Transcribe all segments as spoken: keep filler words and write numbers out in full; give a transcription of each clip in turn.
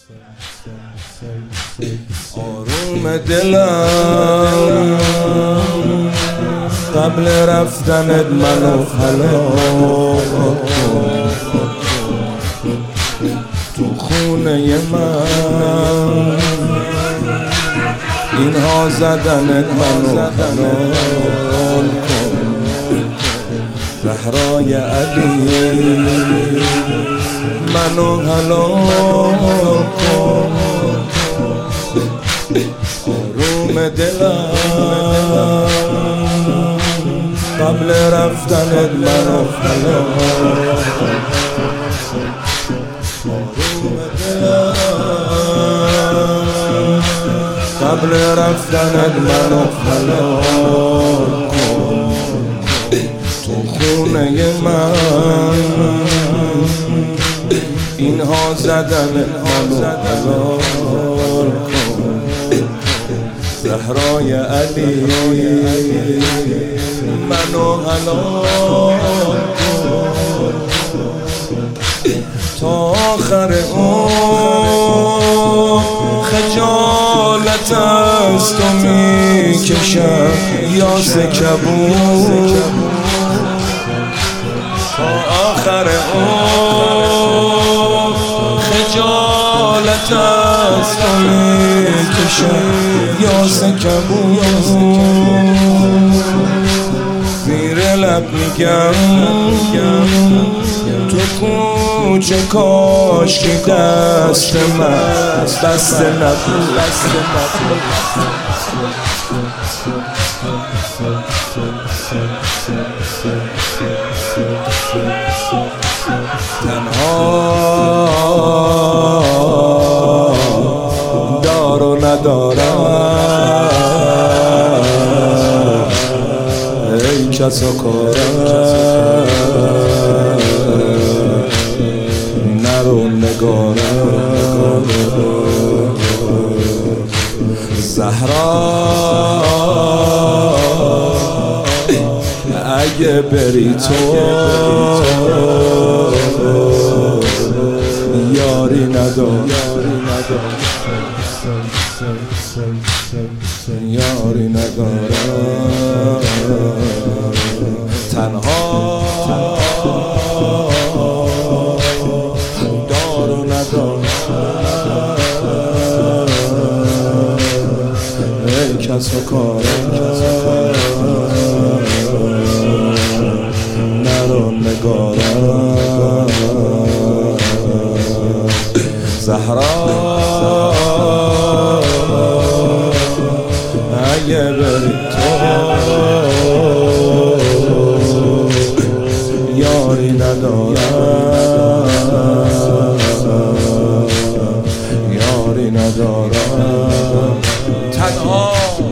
آروم دلم قبل رفتنت منو خلاق کن، تو خونه من اینها زدنت منو حلال کن. زهرای علی منو حلال کن. آروم دلم قبل رفتنت منو حلال کن. آروم دلم قبل رفتنت منو حلال کن. تو خونه من اینها زدنت منو حلال کن. زهرای علی منو حلال کن. تا آخر عمر خجالت از تو میکشم یاس کبود. تا آخر عمر خجالت از تو میکشم یاس کبود. زیر لب میگم تو کوچه کاش که دست من دست نبود. تنها دار و ندارم ای کس و کارم، نرو نگارم. زهرا اگه بری تو یاری ندارم، یاری ندارم. تنها دار و ندارم ای کس و کارم، نرو نگارم. زهرا اگه بری تو یاری ندارم، یاری ندارم. تنها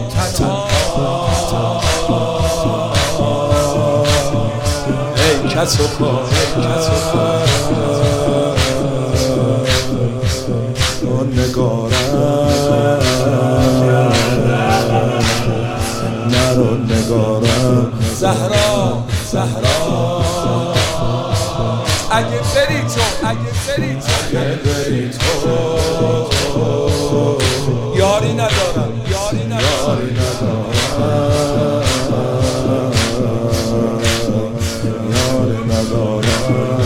ای کس و کار نگارم، نرو نگارم. زهرا زهرا اگه بری تو اگه بری تو اگه بری تو یاری ندارم، یاری ندارم، یاری ندارم.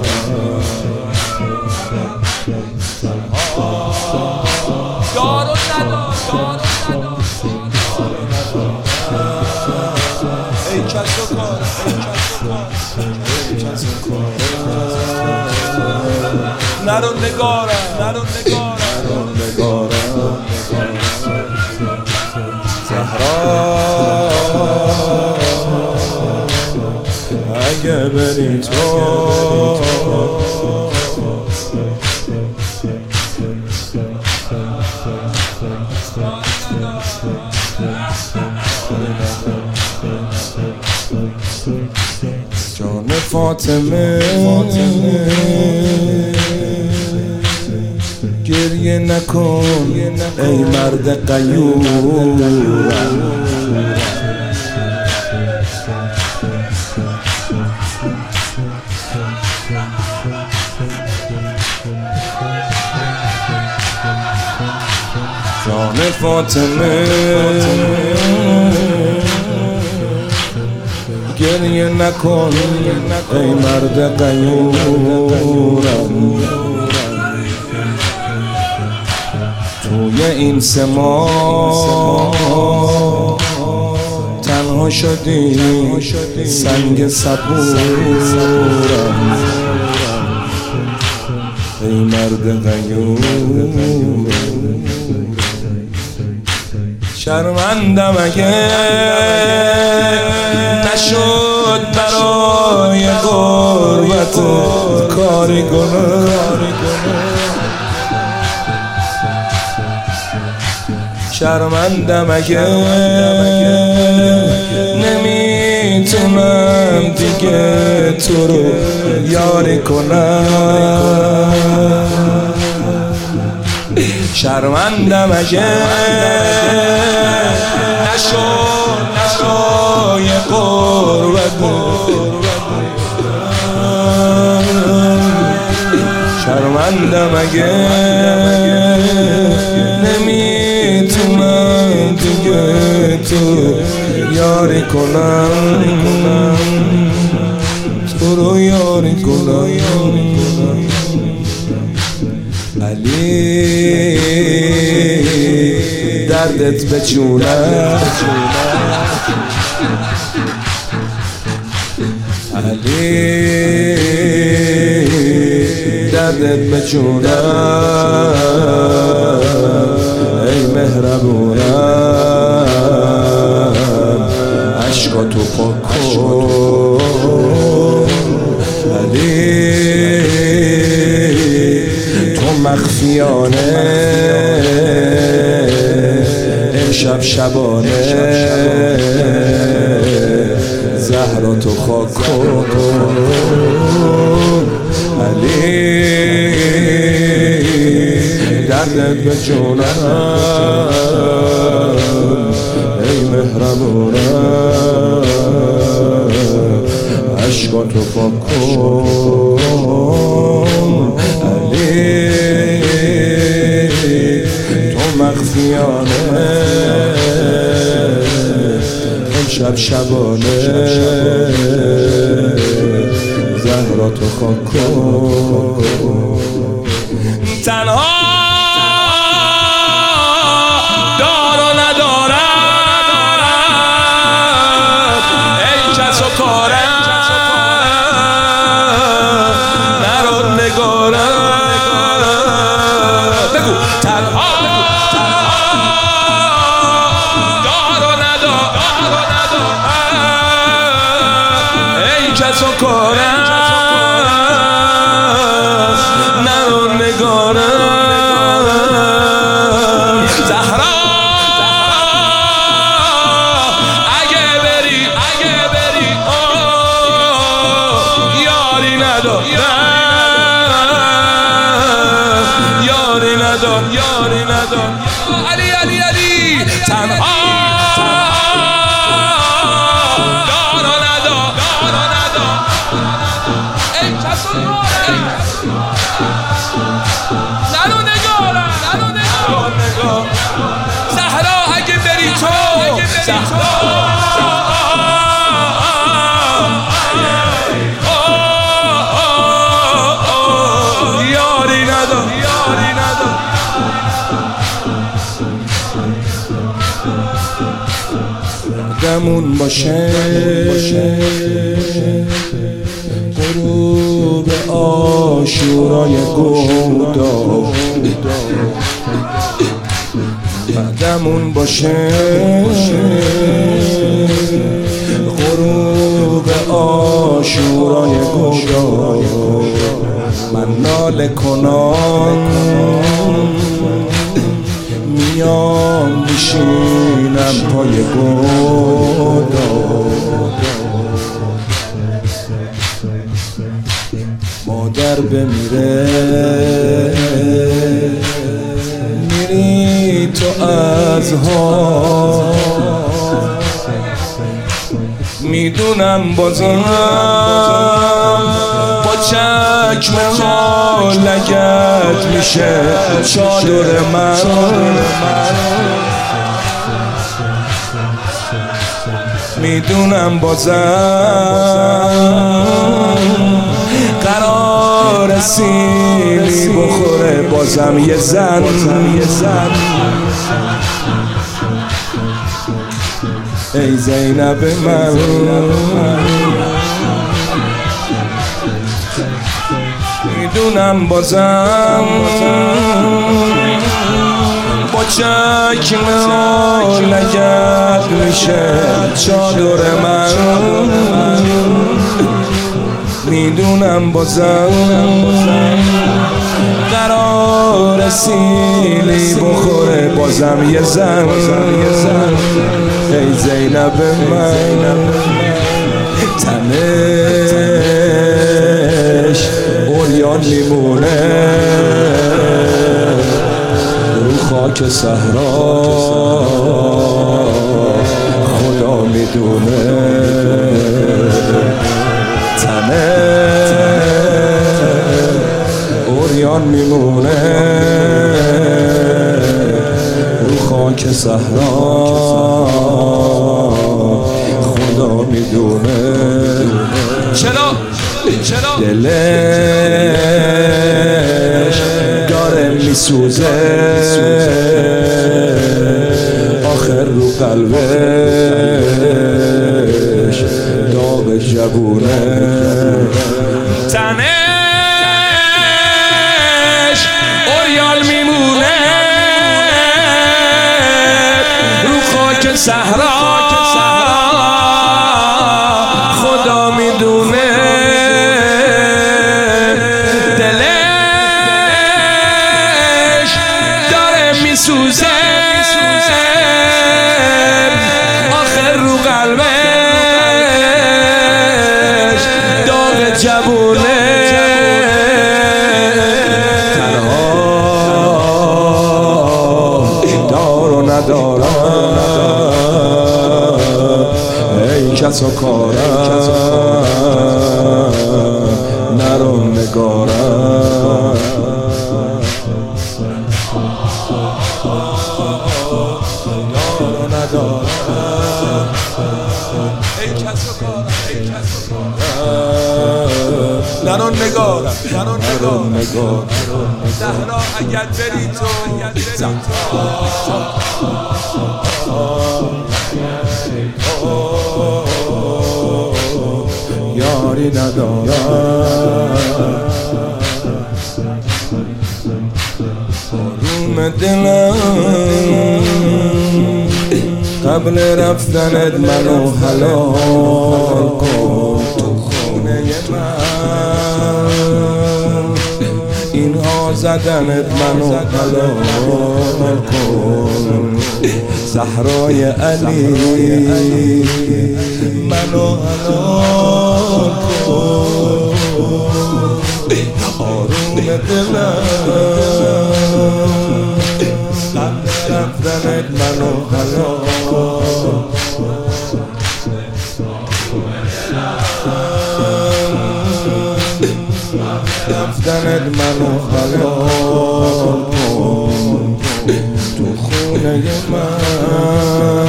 یارو ندارم، ای کس و کار، ای کس و کار. نرو نگارم، نرو نگارم. زهرا اگه بری تو جان فاطمه گریه نکن ای مرد غیور. جان فاطمه گریه نکن ای مرد غیورم، توی این سما تنها شدی سنگ صبورم، ای مرد غیورم. شرمندم اگه نشد برای غربت کاری کنم، شرمندم اگه نمیتونم دیگه تو رو یاری کنم، شرمندم اگه نشد برای غربت، شرمندم اگه نمیتونم دیگه تو یاری کنم، تو رو یاری کنم. علی دردت به جونم، علی دردت به جونم، ای مهربونم عشقاتو پاک کن. علی تو مخفیانه امشب شبانه زهراتو خاک کن. علی دردت به جونم، ای مهربونم عشقاتو پاک کن. علی تو مخفیانه امشب شبانه زهراتو خاک کن. تنها دار و ندارم ای کس و کارم، نرو نگارم، بگو تنها دار و ندارم ای کس و کارم، نرو نگارم. زهرا اگه بری اگه بری یاری ندارم، یاری ندارم، یاری ندارم. علی علی علی تنها دار و ندارم، دار و ندارم ای کس و کارم، نرو نگارم، نرو نگارم. زهرا اگه بری تو، زهرا یاری ندارم، یاری ندارم. یادمون باشه غروب عاشورای گودا، یادمون باشه غروب عاشورای گودا، من ناله کنم میام میشینم پای گودا، مادر بمیره میری تو از ها، میدونم بازم با چکمه ها لگد میشه چادر من میدونم بازم قرار سیلی بخوره بازم یه زن یه زن ای زینب من میدونم بازم با چکمه ها لگد میشه چادر من میدونم بازم قرار سیلی بخوره بازم یه زن ای زینب من تنش عریان میمونه رو خاک صحرا خدا میدونه تنش عریان میمونه رو خاک صحرا خدا میدونه چرا چرا دلش داره میسوزه آخر رو قلبش داغ جبونه تنش عریان میمونه رو خاک صحرا خدا میدونه دلش داره میسوزه آخر رو قلبش داغ جبونه تنها دار و ندارم ای کس و کارم نرو نگارم دار و ندارم ای کس و کارم ای کس و کارم نرو نگارم نرو نرو نگارم زهرا اگر بری تو یاری ندارم آروم دلم قبل رفتنت منو حلال کن تو خونه من اینها زدنت منو حلال کن زهرای علی منو حلال کن آروم دلم رفتنت منو حلال رفتنت منو حلال کن تو خونه من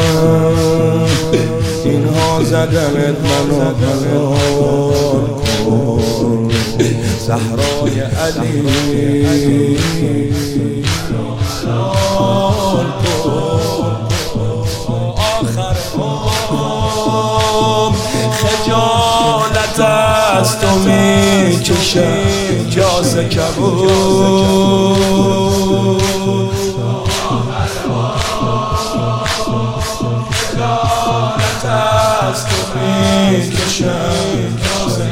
اینها زدنت منو حلال کن زهرای علی حلال کن آخر هم خجالت از تو میکشم جاسه کبود خجالت از تو میکشم جاسه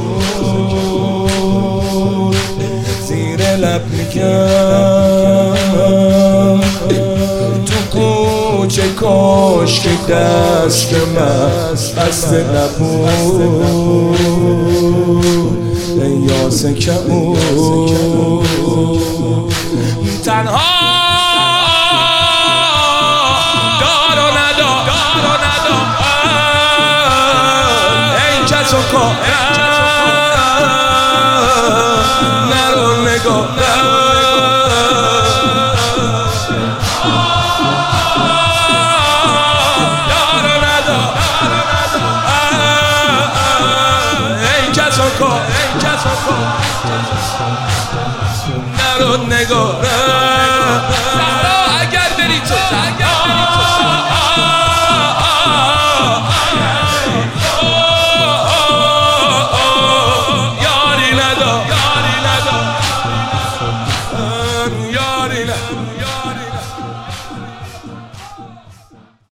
کبود زیر لب میگم تو کوچه کاش که دست من بسته نبود ای یاسه کبود تنها دار و ندار ای کس و کارم نگاه یارو ندار ای کسا کن نرو نگاه